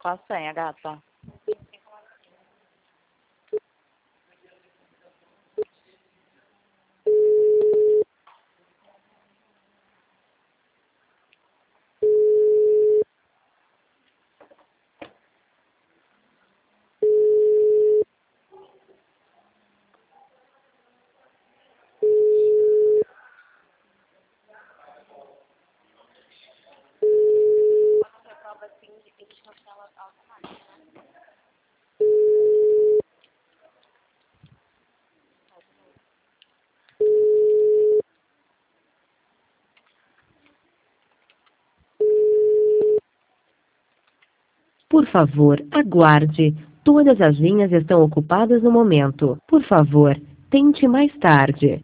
Qual a senha, gata? Por favor, aguarde. Todas as linhas estão ocupadas no momento. Por favor, tente mais tarde.